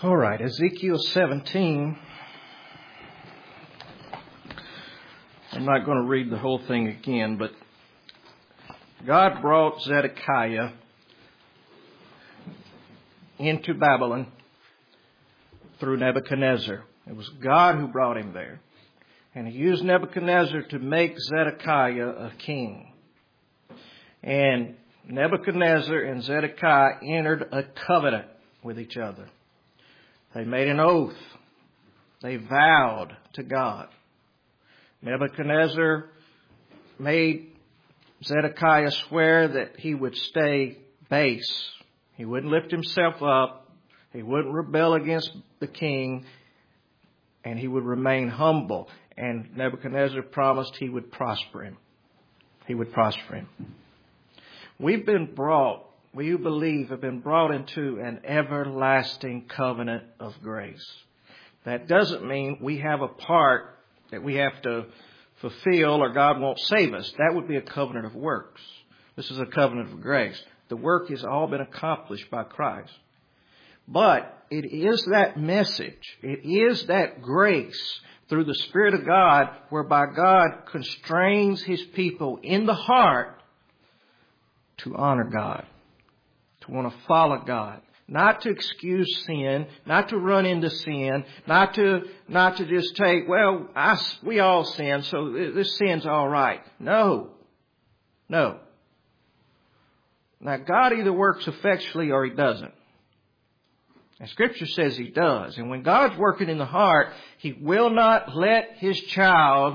All right, Ezekiel 17. I'm not going to read the whole thing again, but God brought Zedekiah into Babylon through Nebuchadnezzar. It was God who brought him there. And he used Nebuchadnezzar to make Zedekiah a king. And Nebuchadnezzar and Zedekiah entered a covenant with each other. They made an oath. They vowed to God. Nebuchadnezzar made Zedekiah swear that he would stay base. He wouldn't lift himself up. He wouldn't rebel against the king. And he would remain humble. And Nebuchadnezzar promised he would prosper him. He would prosper him. We believe, have been brought into an everlasting covenant of grace. That doesn't mean we have a part that we have to fulfill or God won't save us. That would be a covenant of works. This is a covenant of grace. The work has all been accomplished by Christ. But it is that message, it is that grace through the Spirit of God whereby God constrains His people in the heart to honor God, to want to follow God, not to excuse sin, not to run into sin, not to just take, we all sin, so this sin's all right. No. Now God either works effectually or He doesn't. And Scripture says He does. And when God's working in the heart, He will not let His child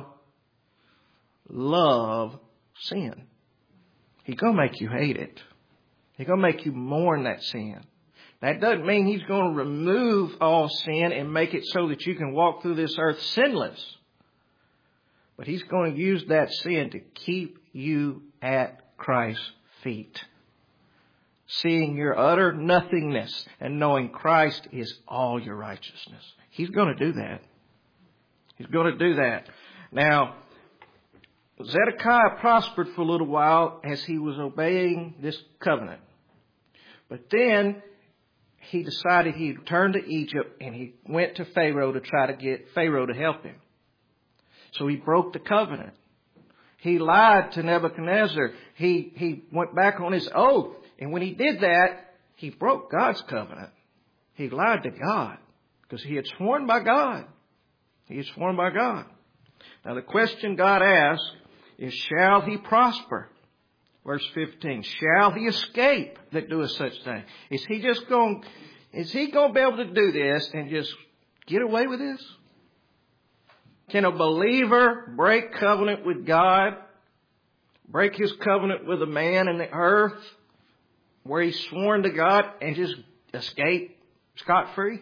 love sin. He's going to make you hate it. He's going to make you mourn that sin. That doesn't mean He's going to remove all sin and make it so that you can walk through this earth sinless. But He's going to use that sin to keep you at Christ's feet. Seeing your utter nothingness and knowing Christ is all your righteousness. He's going to do that. He's going to do that. Now, Zedekiah prospered for a little while as he was obeying this covenant. But then he decided he'd turn to Egypt and he went to Pharaoh to try to get Pharaoh to help him. So he broke the covenant. He lied to Nebuchadnezzar. He went back on his oath. And when he did that, he broke God's covenant. He lied to God because he had sworn by God. He had sworn by God. Now the question God asked is, shall he prosper? Verse 15, shall he escape that doeth such thing? Is he going to be able to do this and just get away with this? Can a believer break covenant with God? Break his covenant with a man in the earth where he's sworn to God and just escape scot-free?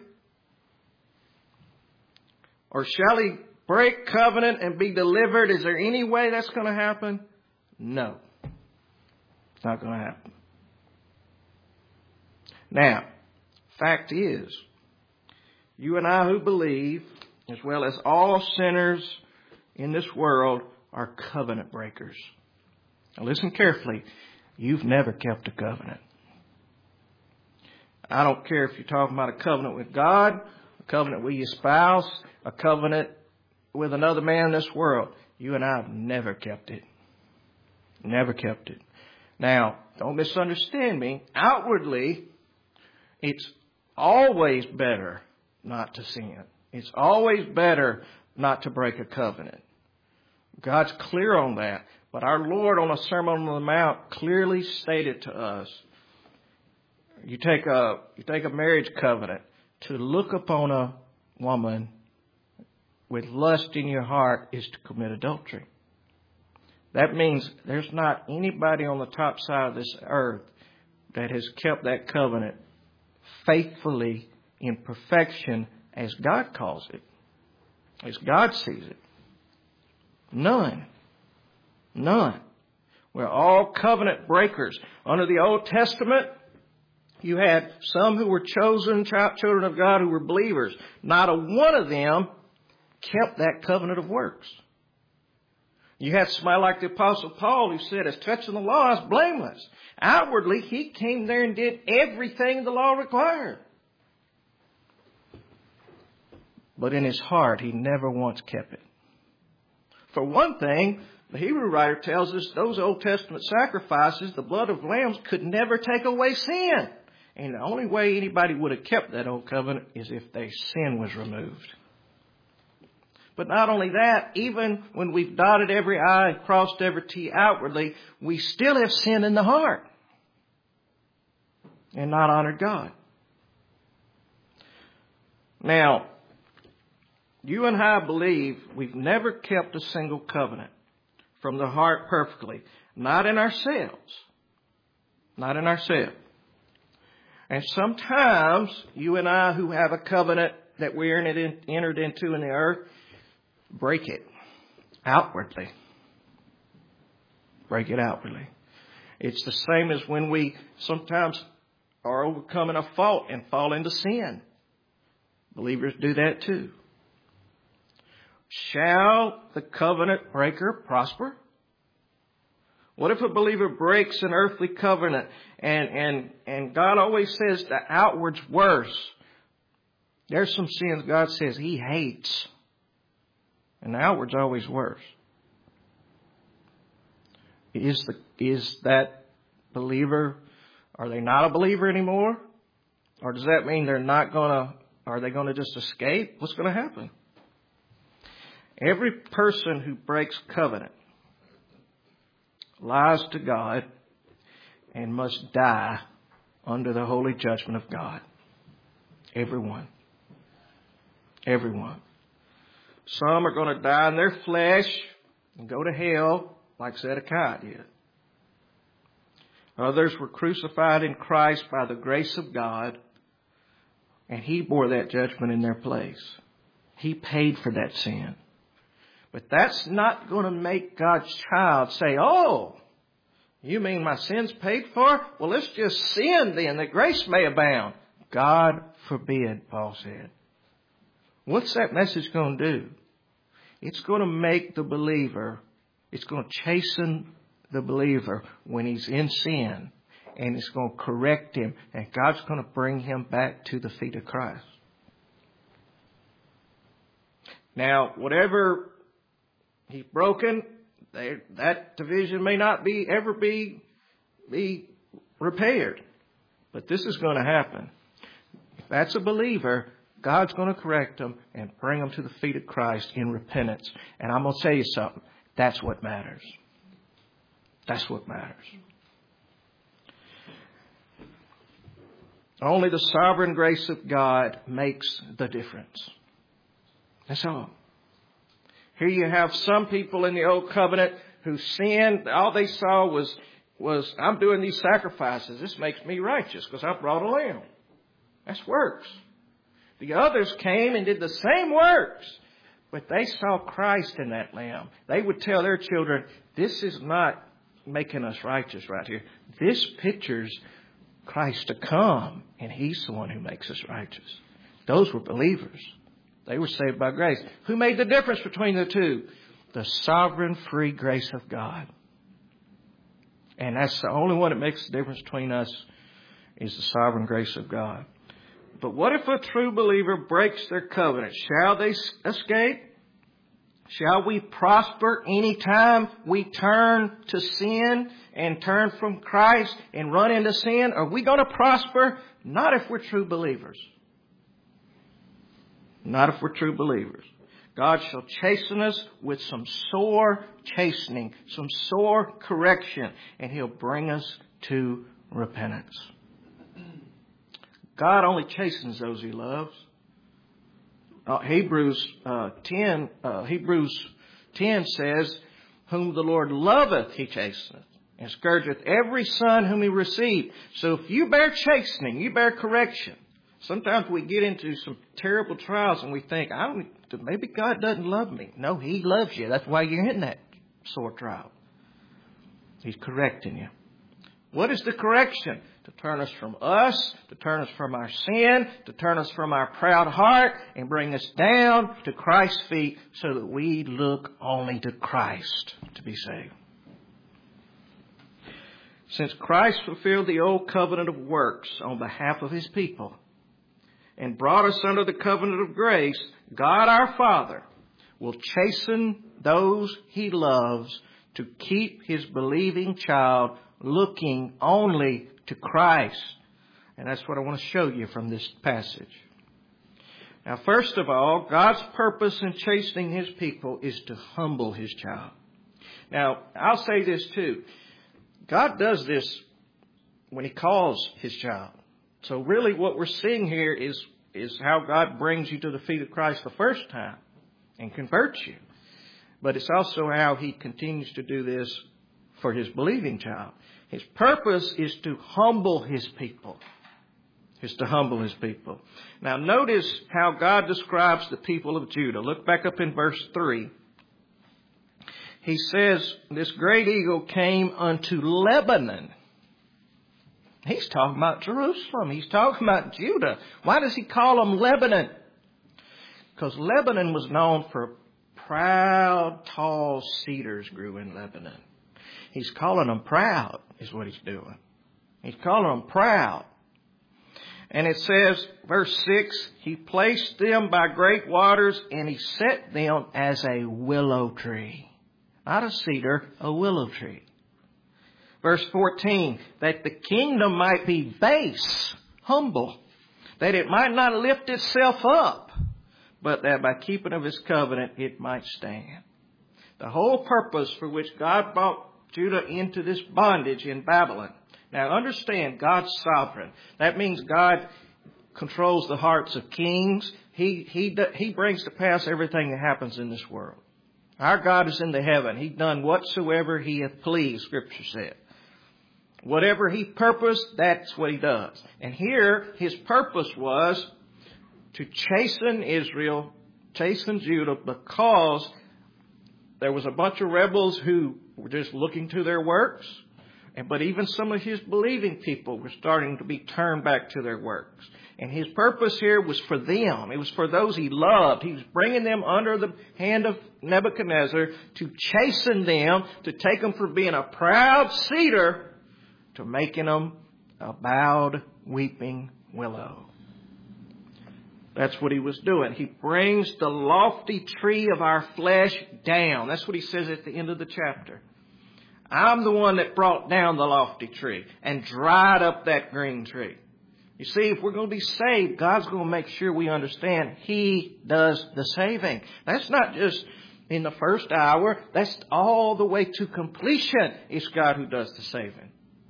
Or shall he break covenant and be delivered? Is there any way that's going to happen? No. It's not going to happen. Now, fact is, you and I who believe, as well as all sinners in this world, are covenant breakers. Now listen carefully. You've never kept a covenant. I don't care if you're talking about a covenant with God, a covenant with your spouse, a covenant with another man in this world. You and I have never kept it. Never kept it. Now, don't misunderstand me. Outwardly, it's always better not to sin. It's always better not to break a covenant. God's clear on that. But our Lord on a Sermon on the Mount clearly stated to us, you take a marriage covenant to look upon a woman with lust in your heart is to commit adultery. That means there's not anybody on the top side of this earth that has kept that covenant faithfully in perfection as God calls it, as God sees it. None. We're all covenant breakers. Under the Old Testament, you had some who were chosen children of God who were believers. Not a one of them kept that covenant of works. You had somebody like the Apostle Paul who said, as touching the law, I was blameless. Outwardly, he came there and did everything the law required. but in his heart he never once kept it. For one thing, the Hebrew writer tells us those Old Testament sacrifices, the blood of lambs, could never take away sin. And the only way anybody would have kept that old covenant is if their sin was removed. But not only that, even when we've dotted every I and crossed every T outwardly, we still have sin in the heart and not honored God. Now, you and I believe we've never kept a single covenant from the heart perfectly. Not in ourselves. Not in ourselves. And sometimes you and I who have a covenant that we entered into in the earth, break it outwardly. Break it outwardly. It's the same as when we sometimes are overcoming a fault and fall into sin. Believers do that too. Shall the covenant breaker prosper? What if a believer breaks an earthly covenant and God always says the outward's worse? There's some sins God says He hates. And the outward's always worse. Is that believer, are they not a believer anymore? Or does that mean are they going to just escape? What's going to happen? Every person who breaks covenant lies to God and must die under the holy judgment of God. Everyone. Everyone. Some are going to die in their flesh and go to hell like Zedekiah did. Others were crucified in Christ by the grace of God, and He bore that judgment in their place. He paid for that sin. But that's not going to make God's child say, oh, you mean my sin's paid for? Well, let's just sin then, that grace may abound. God forbid, Paul said. What's that message going to do? It's going to make the believer, it's going to chasten the believer when he's in sin, and it's going to correct him, and God's going to bring him back to the feet of Christ. Now, whatever he's broken, that division may not ever be repaired. But this is going to happen. If that's a believer, God's going to correct them and bring them to the feet of Christ in repentance. And I'm going to tell you something. That's what matters. That's what matters. Only the sovereign grace of God makes the difference. That's all. Here you have some people in the old covenant who sinned. All they saw was I'm doing these sacrifices. This makes me righteous because I brought a lamb. That's works. The others came and did the same works, but they saw Christ in that lamb. They would tell their children, this is not making us righteous right here. This pictures Christ to come, and He's the one who makes us righteous. Those were believers. They were saved by grace. Who made the difference between the two? The sovereign free grace of God. And that's the only one that makes the difference between us is the sovereign grace of God. But what if a true believer breaks their covenant? Shall they escape? Shall we prosper anytime we turn to sin and turn from Christ and run into sin? Are we going to prosper? Not if we're true believers. Not if we're true believers. God shall chasten us with some sore chastening, some sore correction, and He'll bring us to repentance. God only chastens those He loves. Hebrews 10 says, whom the Lord loveth, He chasteneth, and scourgeth every son whom He received. So if you bear chastening, you bear correction. Sometimes we get into some terrible trials and we think, maybe God doesn't love me. No, He loves you. That's why you're in that sore trial. He's correcting you. What is the correction? To turn us from us, to turn us from our sin, to turn us from our proud heart and bring us down to Christ's feet so that we look only to Christ to be saved. Since Christ fulfilled the old covenant of works on behalf of His people and brought us under the covenant of grace, God our Father will chasten those He loves to keep His believing child looking only to Christ. And that's what I want to show you from this passage. Now, first of all, God's purpose in chastening His people is to humble His child. Now, I'll say this too. God does this when He calls His child. So really what we're seeing here is how God brings you to the feet of Christ the first time and converts you. But it's also how He continues to do this for His believing child. His purpose is to humble His people. Now notice how God describes the people of Judah. Look back up in verse 3. He says, this great eagle came unto Lebanon. He's talking about Jerusalem. He's talking about Judah. Why does He call them Lebanon? Because Lebanon was known for proud, tall cedars grew in Lebanon. He's calling them proud, is what He's doing. He's calling them proud. And it says, verse 6, He placed them by great waters, and He set them as a willow tree. Not a cedar, a willow tree. Verse 14, that the kingdom might be base, humble, that it might not lift itself up, but that by keeping of His covenant it might stand. The whole purpose for which God brought Judah into this bondage in Babylon. Now understand, God's sovereign. That means God controls the hearts of kings. He brings to pass everything that happens in this world. Our God is in the heaven. He's done whatsoever He hath pleased, Scripture said. Whatever He purposed, that's what He does. And here, His purpose was to chasten Israel, chasten Judah, because there was a bunch of rebels who were just looking to their works. But even some of His believing people were starting to be turned back to their works. And His purpose here was for them. It was for those He loved. He was bringing them under the hand of Nebuchadnezzar to chasten them, to take them from being a proud cedar to making them a bowed, weeping willow. That's what He was doing. He brings the lofty tree of our flesh down. That's what He says at the end of the chapter. I'm the one that brought down the lofty tree and dried up that green tree. You see, if we're going to be saved, God's going to make sure we understand He does the saving. That's not just in the first hour. That's all the way to completion. It's God who does the saving.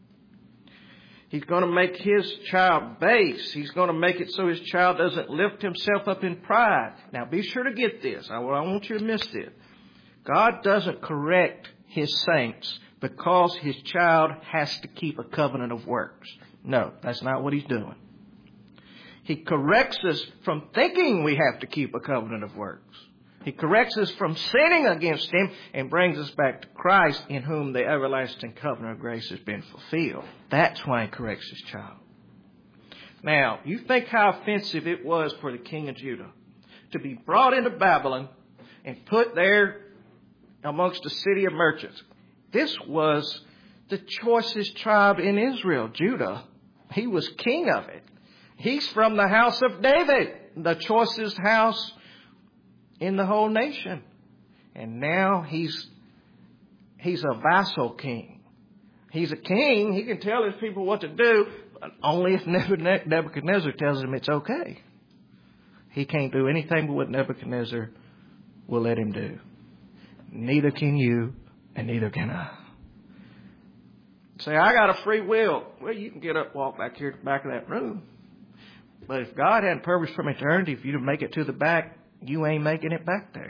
He's going to make His child base. He's going to make it so His child doesn't lift himself up in pride. Now, be sure to get this. I want you to miss this. God doesn't correct His saints because His child has to keep a covenant of works. No, that's not what He's doing. He corrects us from thinking we have to keep a covenant of works. He corrects us from sinning against Him and brings us back to Christ, in whom the everlasting covenant of grace has been fulfilled. That's why He corrects His child. Now, you think how offensive it was for the king of Judah to be brought into Babylon and put there amongst a city of merchants. This was the choicest tribe in Israel, Judah. He was king of it. He's from the house of David, the choicest house in the whole nation. And now he's a vassal king. He's a king. He can tell his people what to do, but only if Nebuchadnezzar tells him it's okay. He can't do anything but what Nebuchadnezzar will let him do. Neither can you, and neither can I. Say, I got a free will. Well, you can get up, walk back here to the back of that room. But if God had purpose from eternity for you to make it to the back, you ain't making it back there.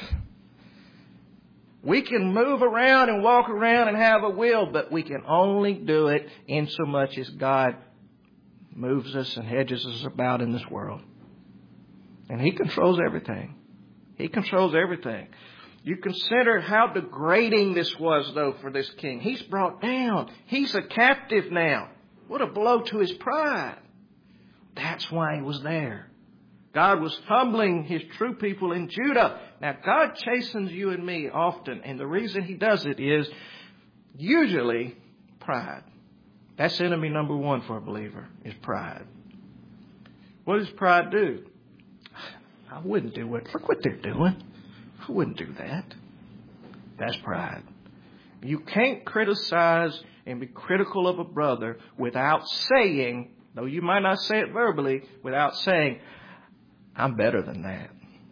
We can move around and walk around and have a will, but we can only do it in so much as God moves us and hedges us about in this world. And He controls everything. He controls everything. You consider how degrading this was, though, for this king. He's brought down. He's a captive now. What a blow to his pride. That's why he was there. God was humbling His true people in Judah. Now, God chastens you and me often, and the reason He does it is usually pride. That's enemy number one for a believer, is pride. What does pride do? I wouldn't do it. Look what they're doing. I wouldn't do that. That's pride. You can't criticize and be critical of a brother without saying, though you might not say it verbally, without saying, I'm better than that.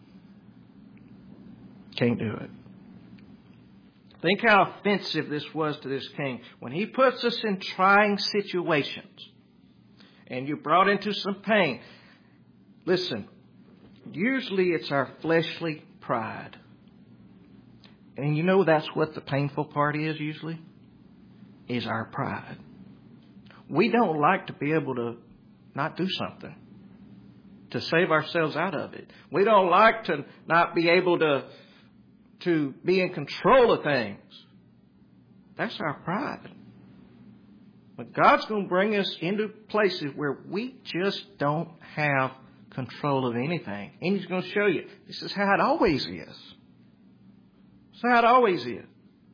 Can't do it. Think how offensive this was to this king. When he puts us in trying situations and you're brought into some pain, listen, usually it's our fleshly pride. And you know that's what the painful part is usually? Is our pride. We don't like to be able to not do something, to save ourselves out of it. We don't like to not be able to be in control of things. That's our pride. But God's going to bring us into places where we just don't have control of anything. And He's going to show you, this is how it always is. This is how it always is.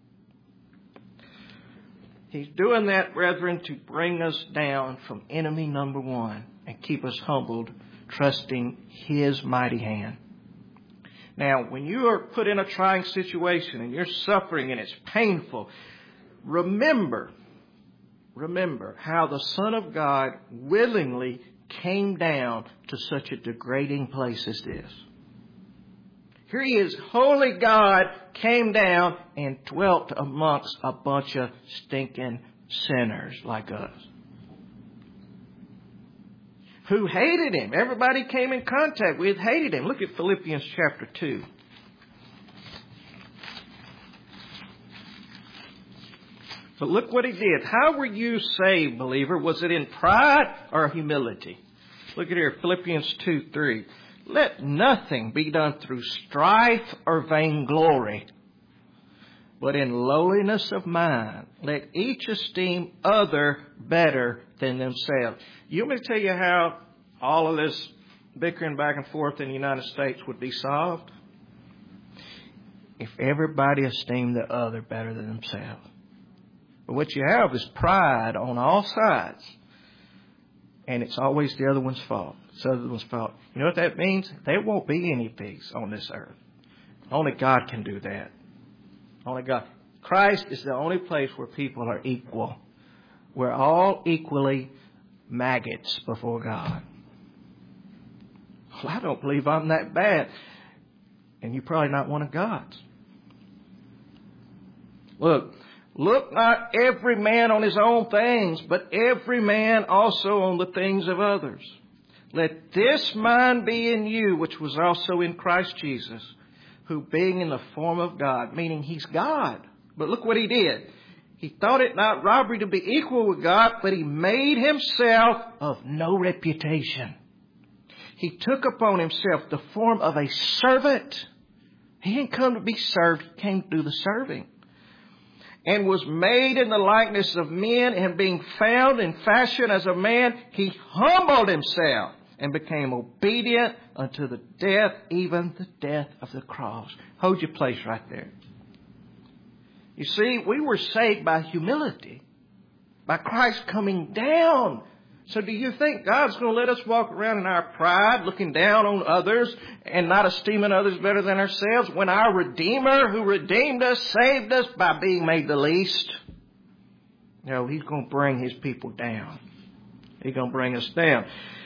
He's doing that, brethren, to bring us down from enemy number one and keep us humbled, trusting His mighty hand. Now, when you are put in a trying situation and you're suffering and it's painful, remember how the Son of God willingly came down to such a degrading place as this. Here He is, holy God, came down and dwelt amongst a bunch of stinking sinners like us, who hated Him. Everybody came in contact with hated Him. Look at Philippians chapter 2. But look what He did. How were you saved, believer? Was it in pride or humility? Look at here, Philippians 2:3. Let nothing be done through strife or vainglory, but in lowliness of mind, let each esteem other better than themselves. You want me to tell you how all of this bickering back and forth in the United States would be solved? If everybody esteemed the other better than themselves. But what you have is pride on all sides. And it's always the other one's fault. It's the other one's fault. You know what that means? There won't be any peace on this earth. Only God can do that. Only God. Christ is the only place where people are equal. We're all equally maggots before God. Well, I don't believe I'm that bad. And you're probably not one of God's. Look not every man on his own things, but every man also on the things of others. Let this mind be in you, which was also in Christ Jesus, who being in the form of God, meaning He's God. But look what He did. He thought it not robbery to be equal with God, but He made Himself of no reputation. He took upon Himself the form of a servant. He didn't come to be served, He came to do the serving. And was made in the likeness of men, and being found in fashion as a man, He humbled Himself and became obedient unto the death, even the death of the cross. Hold your place right there. You see, we were saved by humility, by Christ coming down. So do you think God's going to let us walk around in our pride, looking down on others and not esteeming others better than ourselves, when our Redeemer who redeemed us, saved us by being made the least? No, He's going to bring His people down. He's going to bring us down.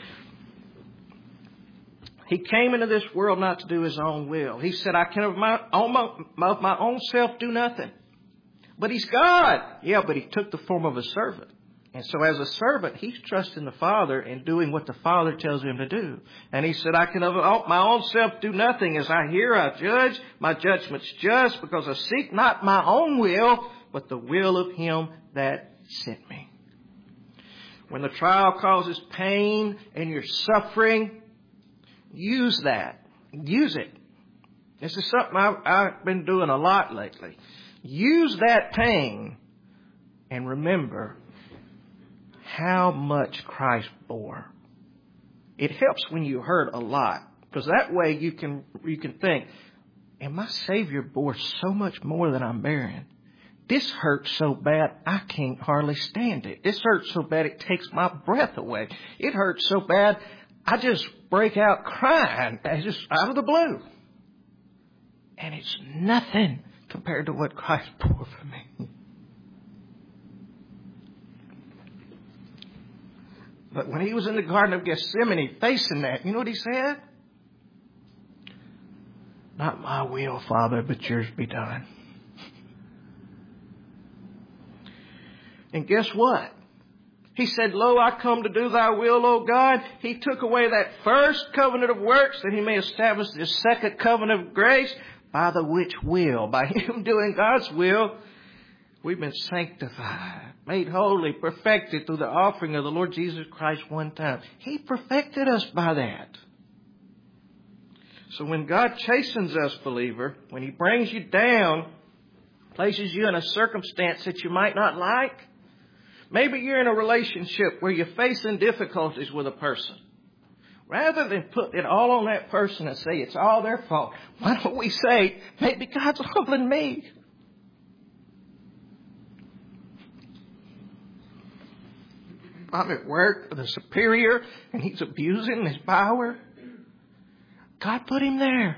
He came into this world not to do His own will. He said, I can of my own self do nothing. But He's God. Yeah, but He took the form of a servant. And so as a servant, He's trusting the Father and doing what the Father tells Him to do. And He said, I can of my own self do nothing. As I hear, I judge. My judgment's just, because I seek not my own will, but the will of Him that sent me. When the trial causes pain and you're suffering, use that. Use it. This is something I've been doing a lot lately. Use that pain and remember how much Christ bore. It helps when you hurt a lot, because that way you can think, and my Savior bore so much more than I'm bearing. This hurts so bad I can't hardly stand it. This hurts so bad it takes my breath away. It hurts so bad I just break out crying, just out of the blue. And it's nothing compared to what Christ poured for me. But when he was in the Garden of Gethsemane facing that, you know what he said? Not my will, Father, but yours be done. And guess what? He said, Lo, I come to do thy will, O God. He took away that first covenant of works that he may establish the second covenant of grace, by the which will, by him doing God's will, we've been sanctified, made holy, perfected through the offering of the Lord Jesus Christ one time. He perfected us by that. So when God chastens us, believer, when he brings you down, places you in a circumstance that you might not like, maybe you're in a relationship where you're facing difficulties with a person. Rather than put it all on that person and say it's all their fault, why don't we say, maybe God's humbling me? I'm at work with a superior and he's abusing his power. God put him there.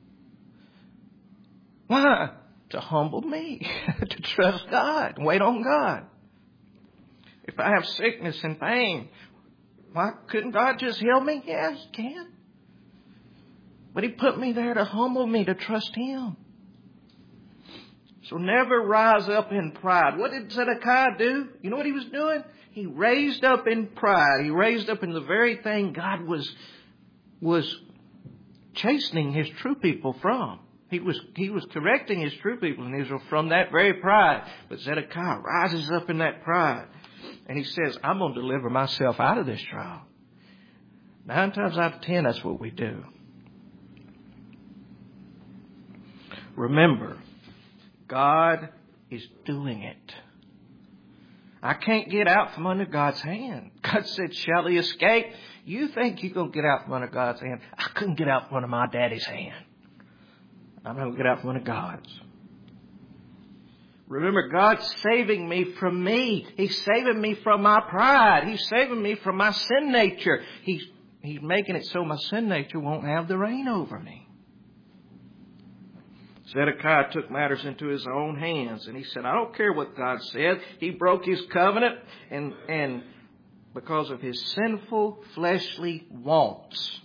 Why? To humble me, to trust God, wait on God. If I have sickness and pain, why couldn't God just heal me? Yeah, he can. But he put me there to humble me, to trust him. So never rise up in pride. What did Zedekiah do? You know what he was doing? He raised up in pride. He raised up in the very thing God was chastening his true people from. He was correcting his true people in Israel from that very pride. But Zedekiah rises up in that pride. And he says, I'm going to deliver myself out of this trial. 9 times out of 10, that's what we do. Remember, God is doing it. I can't get out from under God's hand. God said, shall he escape? You think you're going to get out from under God's hand? I couldn't get out from under my daddy's hand. I'm going to get out from under God's. Remember, God's saving me from me. He's saving me from my pride. He's saving me from my sin nature. He's making it so my sin nature won't have the reign over me. Zedekiah took matters into his own hands, and he said, I don't care what God said. He broke his covenant, and because of his sinful fleshly wants,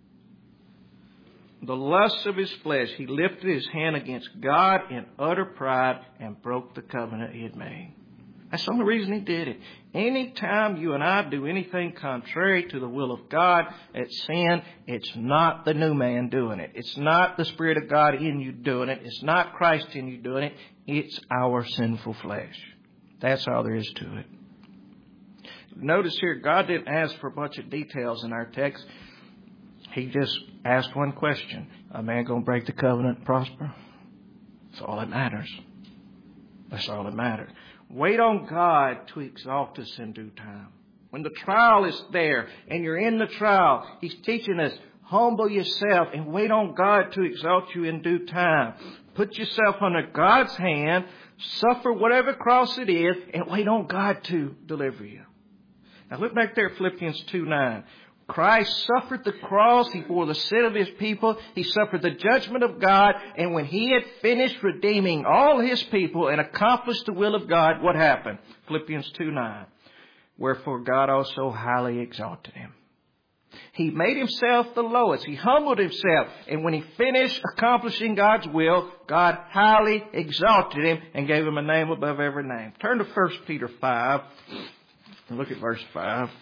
the lust of his flesh, he lifted his hand against God in utter pride and broke the covenant he had made. That's the only reason he did it. Anytime you and I do anything contrary to the will of God, it's sin. It's not the new man doing it. It's not the Spirit of God in you doing it. It's not Christ in you doing it. It's our sinful flesh. That's all there is to it. Notice here, God didn't ask for a bunch of details in our text. He just asked one question. A man going to break the covenant and prosper? That's all that matters. That's all that matters. Wait on God to exalt us in due time. When the trial is there and you're in the trial, he's teaching us, humble yourself and wait on God to exalt you in due time. Put yourself under God's hand, suffer whatever cross it is, and wait on God to deliver you. Now look back there at Philippians 2:9. Christ suffered the cross. He bore the sin of his people. He suffered the judgment of God. And when he had finished redeeming all his people and accomplished the will of God, what happened? Philippians 2:9. Wherefore God also highly exalted him. He made himself the lowest. He humbled himself. And when he finished accomplishing God's will, God highly exalted him and gave him a name above every name. Turn to 1 Peter 5 and look at verse 5.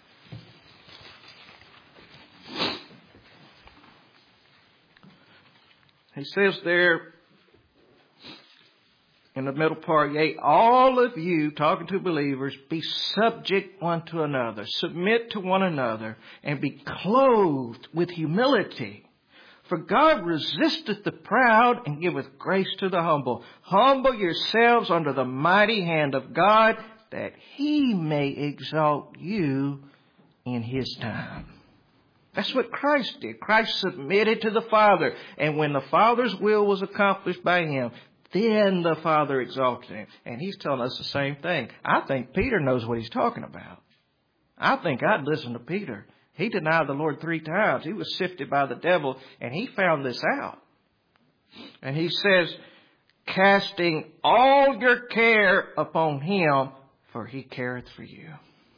He says there in the middle part, yea, all of you, talking to believers, be subject one to another, submit to one another, and be clothed with humility. For God resisteth the proud and giveth grace to the humble. Humble yourselves under the mighty hand of God, that he may exalt you in his time. That's what Christ did. Christ submitted to the Father. And when the Father's will was accomplished by him, then the Father exalted him. And he's telling us the same thing. I think Peter knows what he's talking about. I think I'd listen to Peter. He denied the Lord 3 times. He was sifted by the devil, and he found this out. And he says, casting all your care upon him, for he careth for you.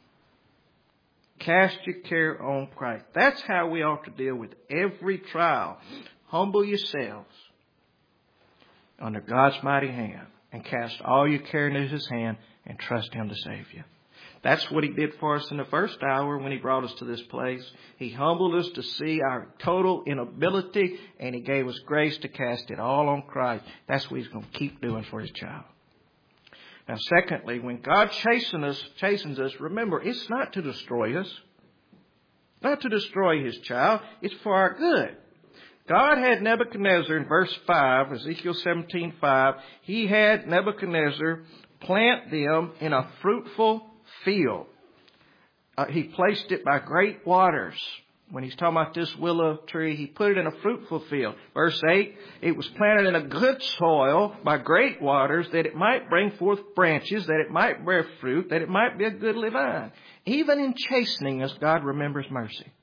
Cast your care on Christ. That's how we ought to deal with every trial. Humble yourselves under God's mighty hand and cast all your care into his hand and trust him to save you. That's what he did for us in the first hour when he brought us to this place. He humbled us to see our total inability, and he gave us grace to cast it all on Christ. That's what he's going to keep doing for his child. Now, secondly, when God chastens us, remember, it's not to destroy us. Not to destroy his child. It's for our good. God had Nebuchadnezzar in verse 5, Ezekiel 17:5. He had Nebuchadnezzar plant them in a fruitful field. He placed it by great waters. When he's talking about this willow tree, he put it in a fruitful field. Verse 8, it was planted in a good soil by great waters, that it might bring forth branches, that it might bear fruit, that it might be a goodly vine. Even in chastening us, God remembers mercy.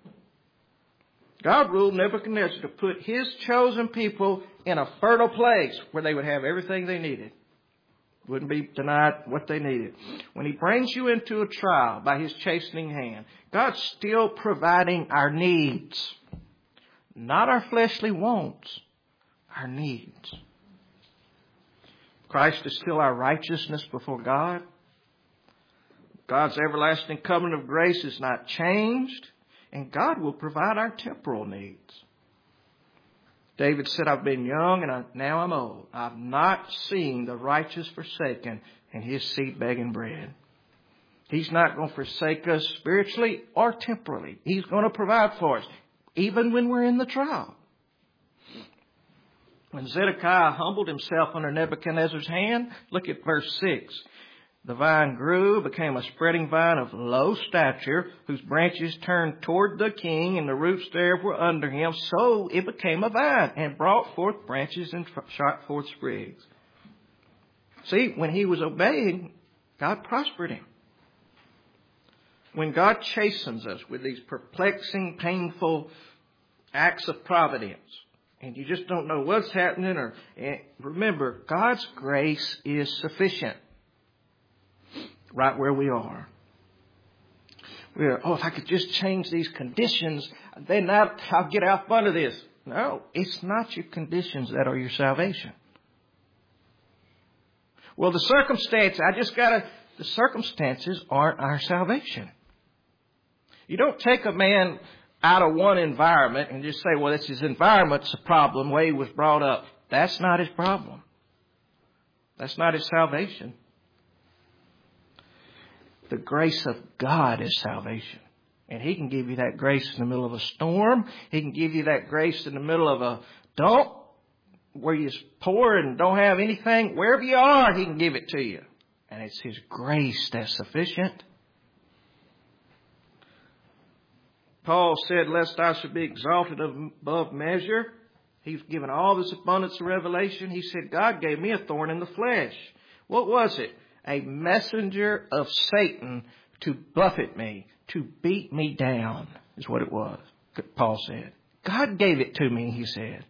God ruled Nebuchadnezzar to put his chosen people in a fertile place where they would have everything they needed. Wouldn't be denied what they needed. When he brings you into a trial by his chastening hand, God's still providing our needs. Not our fleshly wants, our needs. Christ is still our righteousness before God. God's everlasting covenant of grace is not changed, and God will provide our temporal needs. David said, I've been young and now I'm old. I've not seen the righteous forsaken and his seed begging bread. He's not going to forsake us spiritually or temporally. He's going to provide for us, even when we're in the trial. When Zedekiah humbled himself under Nebuchadnezzar's hand, look at verse 6. The vine grew, became a spreading vine of low stature, whose branches turned toward the king, and the roots thereof were under him. So it became a vine, and brought forth branches and shot forth sprigs. See, when he was obeying, God prospered him. When God chastens us with these perplexing, painful acts of providence, and you just don't know what's happening, remember, God's grace is sufficient. Right where we are. If I could just change these conditions, then I'll get out from under this. No, it's not your conditions that are your salvation. Well, the circumstances aren't our salvation. You don't take a man out of one environment and just say, well, it's his environment's the problem, the way he was brought up. That's not his problem. That's not his salvation. The grace of God is salvation. And he can give you that grace in the middle of a storm. He can give you that grace in the middle of a dump where you're poor and don't have anything. Wherever you are, he can give it to you. And it's his grace that's sufficient. Paul said, lest I should be exalted above measure. He's given all this abundance of revelation. He said, God gave me a thorn in the flesh. What was it? A messenger of Satan to buffet me, to beat me down, is what it was, Paul said. God gave it to me, he said.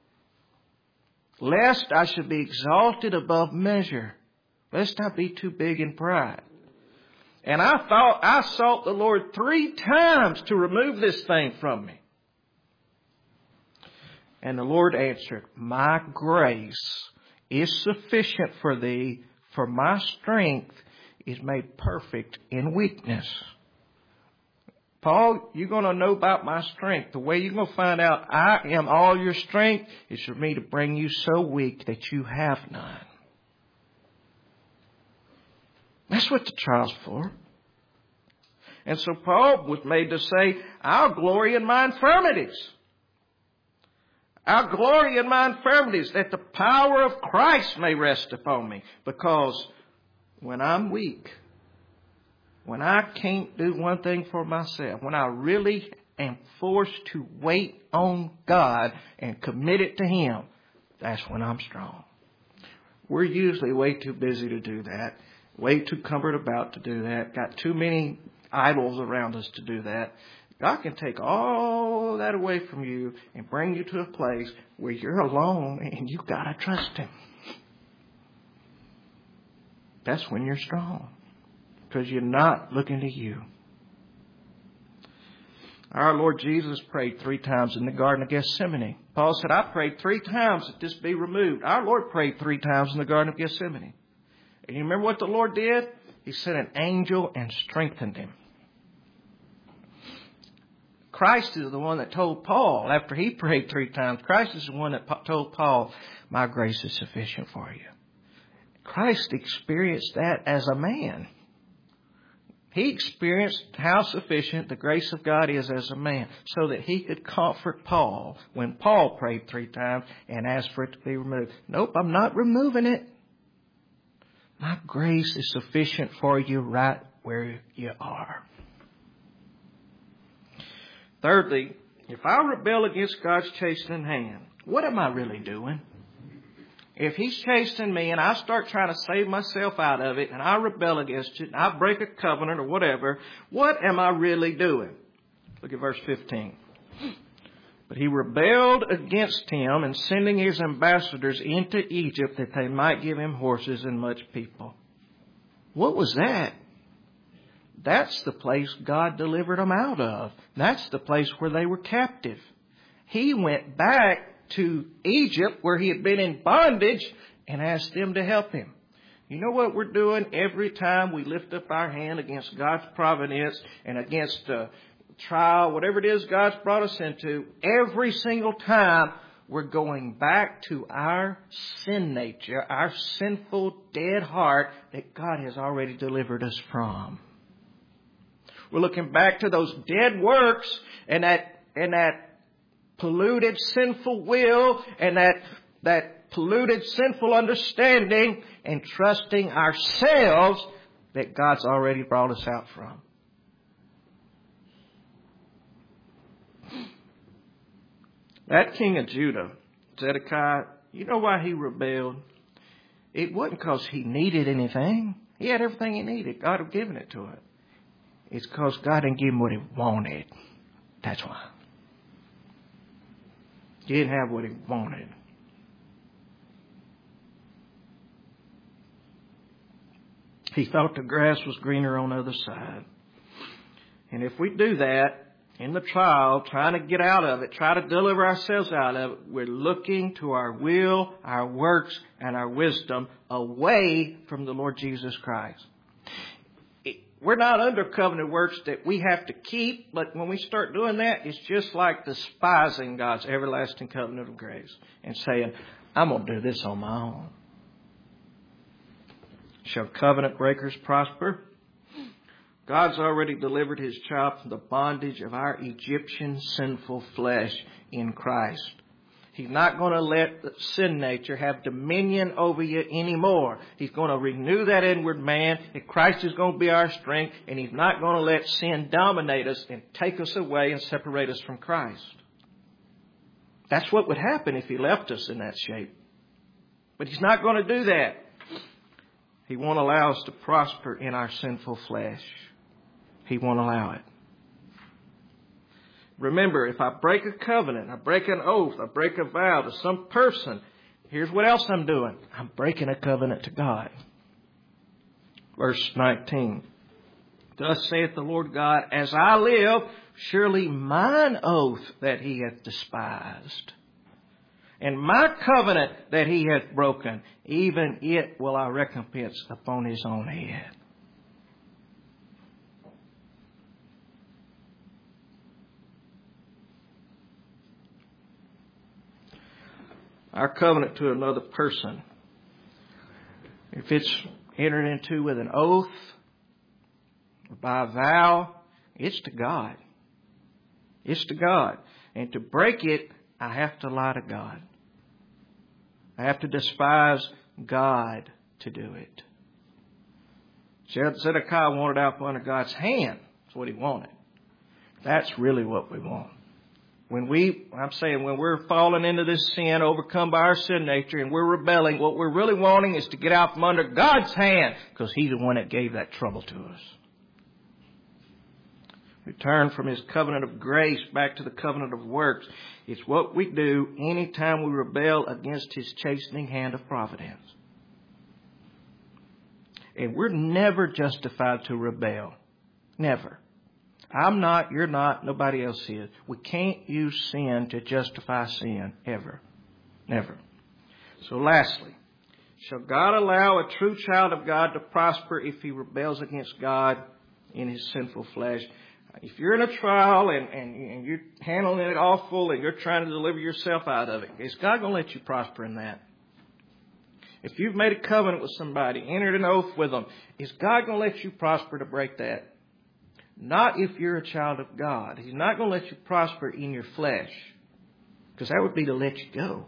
Lest I should be exalted above measure, lest I be too big in pride. And I sought the Lord 3 times to remove this thing from me. And the Lord answered, my grace is sufficient for thee, for my strength is made perfect in weakness. Paul, you're going to know about my strength. The way you're going to find out I am all your strength is for me to bring you so weak that you have none. That's what the trial's for. And so Paul was made to say, I'll glory in my infirmities. I'll glory in my infirmities, that the power of Christ may rest upon me. Because when I'm weak, when I can't do one thing for myself, when I really am forced to wait on God and commit it to him, that's when I'm strong. We're usually way too busy to do that, way too cumbered about to do that, got too many idols around us to do that. God can take all that away from you and bring you to a place where you're alone and you've got to trust Him. That's when you're strong, because you're not looking to you. Our Lord Jesus prayed 3 times in the Garden of Gethsemane. Paul said, I prayed 3 times that this be removed. Our Lord prayed 3 times in the Garden of Gethsemane. And you remember what the Lord did? He sent an angel and strengthened him. Christ is the one that told Paul, after he prayed 3 times, Christ is the one that told Paul, my grace is sufficient for you. Christ experienced that as a man. He experienced how sufficient the grace of God is as a man, so that he could comfort Paul when Paul prayed 3 times and asked for it to be removed. Nope, I'm not removing it. My grace is sufficient for you right where you are. Thirdly, if I rebel against God's chastening hand, what am I really doing? If He's chastening me and I start trying to save myself out of it and I rebel against it and I break a covenant or whatever, what am I really doing? Look at verse 15. But he rebelled against him and sending his ambassadors into Egypt that they might give him horses and much people. What was that? That's the place God delivered them out of. That's the place where they were captive. He went back to Egypt where he had been in bondage and asked them to help him. You know what we're doing every time we lift up our hand against God's providence and against trial, whatever it is God's brought us into? Every single time we're going back to our sin nature, our sinful dead heart that God has already delivered us from. We're looking back to those dead works and that polluted sinful will and that polluted sinful understanding, and trusting ourselves that God's already brought us out from. That king of Judah, Zedekiah, you know why he rebelled? It wasn't because he needed anything. He had everything he needed. God had given it to him. It's because God didn't give him what he wanted. That's why. He didn't have what he wanted. He thought the grass was greener on the other side. And if we do that in the trial, trying to get out of it, try to deliver ourselves out of it, we're looking to our will, our works, and our wisdom away from the Lord Jesus Christ. We're not under covenant works that we have to keep, but when we start doing that, it's just like despising God's everlasting covenant of grace and saying, I'm going to do this on my own. Shall covenant breakers prosper? God's already delivered His child from the bondage of our Egyptian sinful flesh in Christ. He's not going to let the sin nature have dominion over you anymore. He's going to renew that inward man, and Christ is going to be our strength, and He's not going to let sin dominate us and take us away and separate us from Christ. That's what would happen if He left us in that shape. But He's not going to do that. He won't allow us to prosper in our sinful flesh. He won't allow it. Remember, if I break a covenant, I break an oath, I break a vow to some person, here's what else I'm doing. I'm breaking a covenant to God. Verse 19. Thus saith the Lord God, as I live, surely mine oath that He hath despised, and my covenant that He hath broken, even it will I recompense upon His own head. Our covenant to another person, if it's entered into with an oath or by a vow, it's to God. It's to God. And to break it, I have to lie to God. I have to despise God to do it. Zedekiah wanted out from under God's hand. That's what he wanted. That's really what we want. When we're falling into this sin, overcome by our sin nature, and we're rebelling, what we're really wanting is to get out from under God's hand, because He's the one that gave that trouble to us. We turn from His covenant of grace back to the covenant of works. It's what we do anytime we rebel against His chastening hand of providence. And we're never justified to rebel. Never. I'm not, you're not, nobody else is. We can't use sin to justify sin, ever. Never. So lastly, shall God allow a true child of God to prosper if he rebels against God in his sinful flesh? If you're in a trial and you're handling it awful and you're trying to deliver yourself out of it, is God going to let you prosper in that? If you've made a covenant with somebody, entered an oath with them, is God going to let you prosper to break that? Not if you're a child of God. He's not going to let you prosper in your flesh, because that would be to let you go.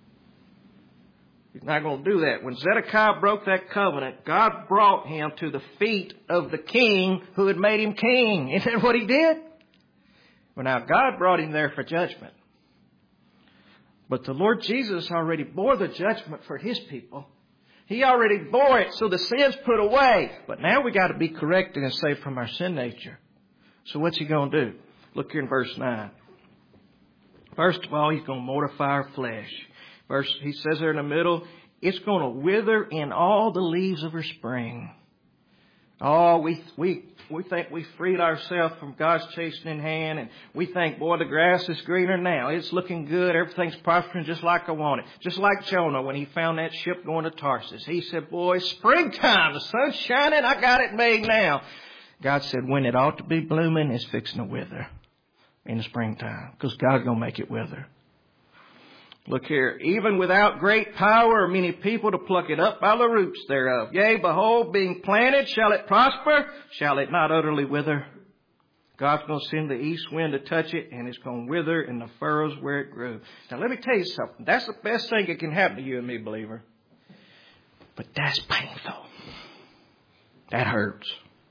He's not going to do that. When Zedekiah broke that covenant, God brought him to the feet of the king who had made him king. Isn't that what he did? Well, now God brought him there for judgment. But the Lord Jesus already bore the judgment for His people. He already bore it, so the sin's put away. But now we got to be corrected and saved from our sin nature. So what's He going to do? Look here in verse 9. First of all, He's going to mortify our flesh. He says there in the middle, it's going to wither in all the leaves of her spring. Oh, we think we freed ourselves from God's chastening hand, and we think, boy, the grass is greener now. It's looking good. Everything's prospering just like I want it. Just like Jonah when he found that ship going to Tarsus. He said, boy, springtime, the sun's shining, I got it made now. God said, when it ought to be blooming, it's fixing to wither in the springtime, because God's going to make it wither. Look here, even without great power or many people to pluck it up by the roots thereof. Yea, behold, being planted, shall it prosper? Shall it not utterly wither? God's going to send the east wind to touch it, and it's going to wither in the furrows where it grew. Now, let me tell you something. That's the best thing that can happen to you and me, believer. But that's painful. That hurts.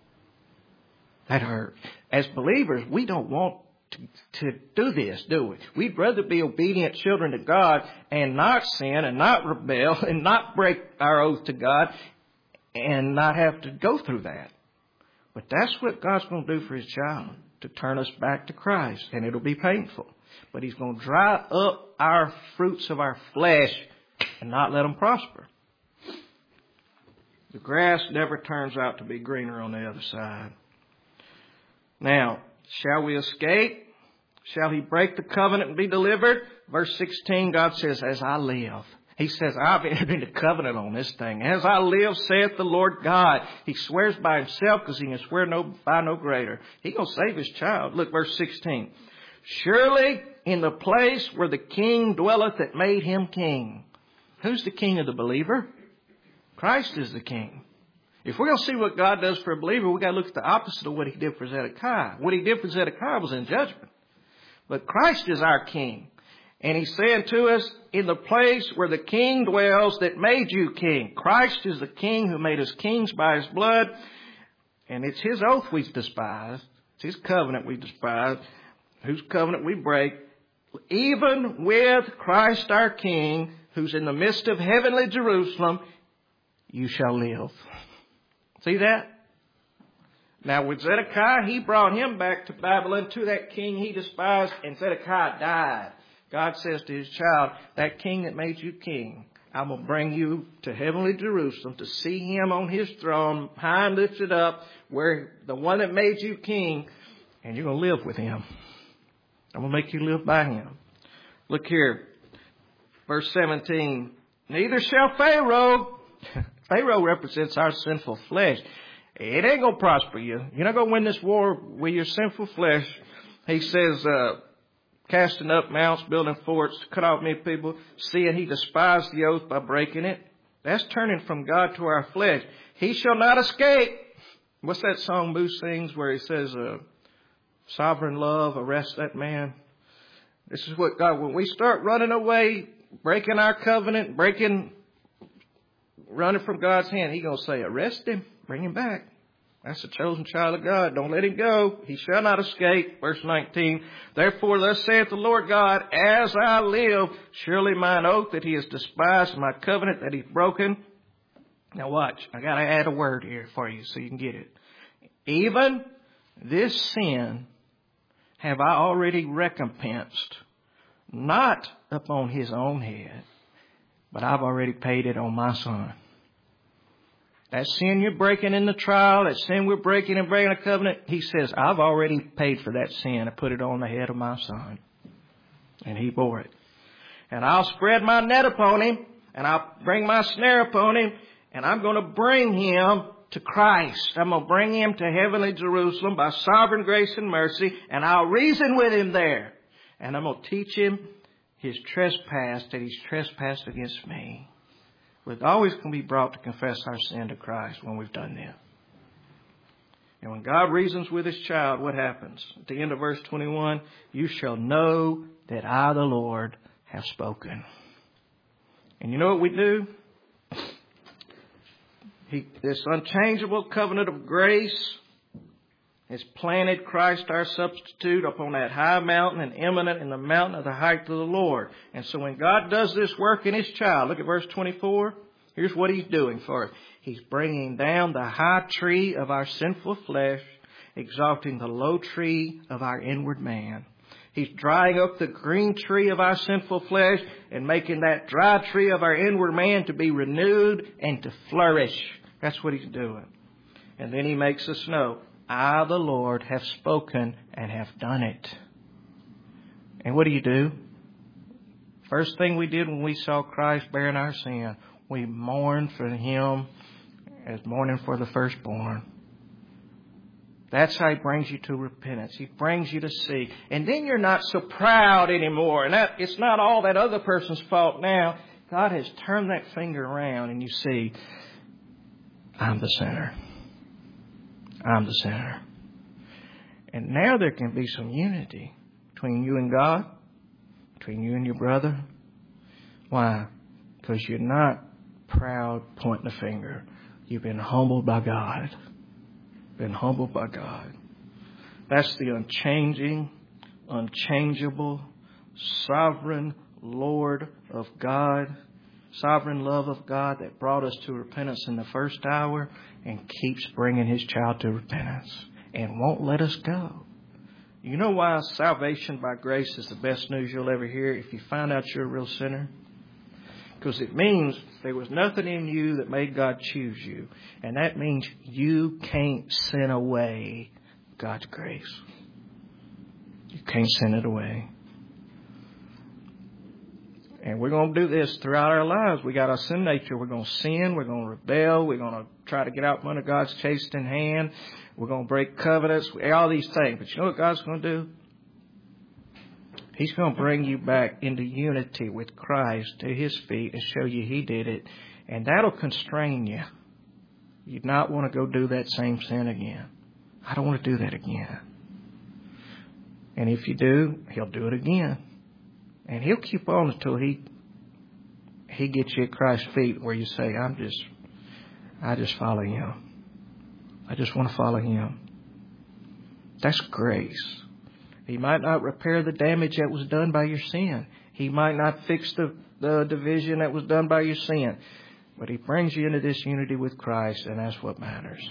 That hurts. As believers, we don't want to do this, do we? We'd rather be obedient children to God and not sin and not rebel and not break our oath to God and not have to go through that. But that's what God's going to do for His child, to turn us back to Christ. And it'll be painful. But He's going to dry up our fruits of our flesh and not let them prosper. The grass never turns out to be greener on the other side. Now, shall we escape? Shall he break the covenant and be delivered? Verse 16, God says, as I live. He says, I've entered into covenant on this thing. As I live, saith the Lord God. He swears by Himself because He can swear by no greater. He's going to save His child. Look, verse 16. Surely in the place where the king dwelleth that made him king. Who's the king of the believer? Christ is the king. If we're going to see what God does for a believer, we've got to look at the opposite of what He did for Zedekiah. What He did for Zedekiah was in judgment. But Christ is our king. And He's saying to us, in the place where the king dwells that made you king. Christ is the king who made us kings by His blood. And it's His oath we despise. It's His covenant we despise. Whose covenant we break. Even with Christ our king, who's in the midst of heavenly Jerusalem, you shall live. See that? Now with Zedekiah, he brought him back to Babylon, to that king he despised, and Zedekiah died. God says to His child, that king that made you king, I'm going to bring you to heavenly Jerusalem to see Him on His throne, high and lifted up, where the one that made you king, and you're going to live with Him. I'm going to make you live by Him. Look here, verse 17, neither shall Pharaoh, Pharaoh represents our sinful flesh. It ain't going to prosper you. You're not going to win this war with your sinful flesh. He says, casting up mounts, building forts, to cut off many people, seeing he despised the oath by breaking it. That's turning from God to our flesh. He shall not escape. What's that song Boo sings where he says, sovereign love, arrest that man? This is what God, when we start running away, breaking our covenant, running from God's hand, He's going to say, arrest him. Bring him back. That's a chosen child of God. Don't let him go. He shall not escape. Verse 19. Therefore, thus saith the Lord God, as I live, surely mine oath that He has despised, and my covenant that He's broken. Now watch. I got to add a word here for you so you can get it. Even this sin have I already recompensed, not upon his own head, but I've already paid it on my son. That sin you're breaking in the trial, that sin we're breaking and breaking a covenant, he says, I've already paid for that sin and put it on the head of my son. And he bore it. And I'll spread my net upon him, and I'll bring my snare upon him, and I'm going to bring him to Christ. I'm going to bring him to heavenly Jerusalem by sovereign grace and mercy, and I'll reason with him there. And I'm going to teach him his trespass, that he's trespassed against me. We're always going to be brought to confess our sin to Christ when we've done that. And when God reasons with his child, what happens? At the end of verse 21, you shall know that I, the Lord, have spoken. And you know what we do? This unchangeable covenant of grace has planted Christ our substitute upon that high mountain and eminent in the mountain of the height of the Lord. And so when God does this work in his child, look at verse 24. Here's what he's doing for us. He's bringing down the high tree of our sinful flesh, exalting the low tree of our inward man. He's drying up the green tree of our sinful flesh and making that dry tree of our inward man to be renewed and to flourish. That's what he's doing. And then he makes us know, I, the Lord, have spoken and have done it. And what do? First thing we did when we saw Christ bearing our sin, we mourned for him as mourning for the firstborn. That's how he brings you to repentance. He brings you to see. And then you're not so proud anymore. And it's not all that other person's fault now. God has turned that finger around and you see, I'm the sinner. I'm the sinner. And now there can be some unity between you and God, between you and your brother. Why? Because you're not proud pointing the finger. You've been humbled by God. Been humbled by God. That's the unchanging, unchangeable, sovereign Lord of God, sovereign love of God that brought us to repentance in the first hour and keeps bringing his child to repentance and won't let us go. You know why salvation by grace is the best news you'll ever hear if you find out you're a real sinner? Because it means there was nothing in you that made God choose you. And that means you can't sin away God's grace. You can't sin it away. And we're going to do this throughout our lives. We got our sin nature. We're going to sin. We're going to rebel. We're going to try to get out from under God's chastening hand. We're going to break covenants. All these things. But you know what God's going to do? He's going to bring you back into unity with Christ to his feet and show you he did it. And that'll constrain you. You'd not want to go do that same sin again. I don't want to do that again. And if you do, he'll do it again. And he'll keep on until he gets you at Christ's feet where you say, I just follow him. I just want to follow him. That's grace. He might not repair the damage that was done by your sin. He might not fix the division that was done by your sin. But he brings you into this unity with Christ, and that's what matters.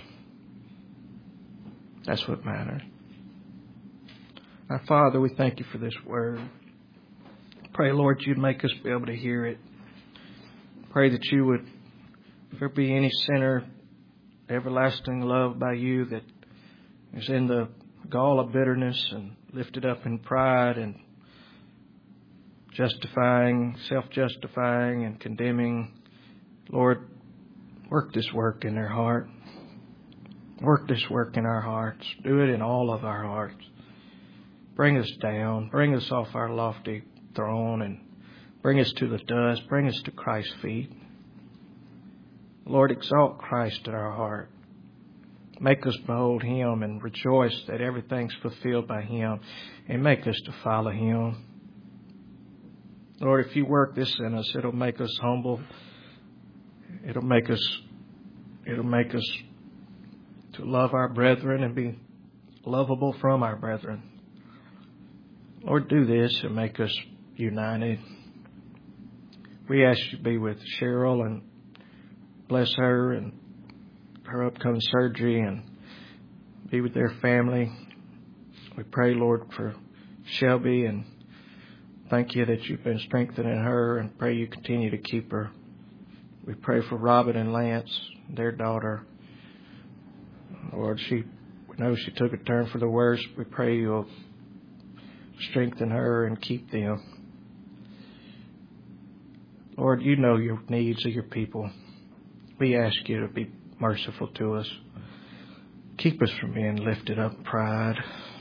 That's what matters. Our Father, we thank you for this word. Pray, Lord, you'd make us be able to hear it. Pray that you would, if there be any sinner, everlasting love by you that is in the gall of bitterness and lifted up in pride and justifying, self-justifying and condemning, Lord, work this work in their heart. Work this work in our hearts. Do it in all of our hearts. Bring us down. Bring us off our lofty throne and bring us to the dust. Bring us to Christ's feet. Lord, exalt Christ in our heart. Make us behold him and rejoice that everything's fulfilled by him, and make us to follow him. Lord, if you work this in us, it'll make us humble. It'll make us to love our brethren and be lovable from our brethren. Lord, do this and make us united. We ask you to be with Cheryl and bless her and her upcoming surgery and be with their family. We pray, Lord, for Shelby, and thank you that you've been strengthening her, and pray you continue to keep her. We pray for Robin and Lance, their daughter. Lord, we know she took a turn for the worse. We pray you'll strengthen her and keep them. Lord, you know your needs of your people. We ask you to be merciful to us. Keep us from being lifted up in pride.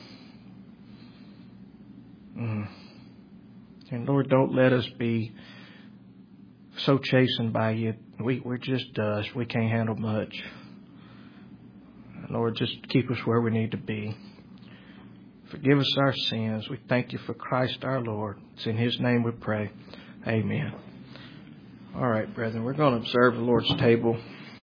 And Lord, don't let us be so chastened by you. We're just dust. We can't handle much. Lord, just keep us where we need to be. Forgive us our sins. We thank you for Christ our Lord. It's in his name we pray. Amen. All right, brethren, we're going to observe the Lord's table.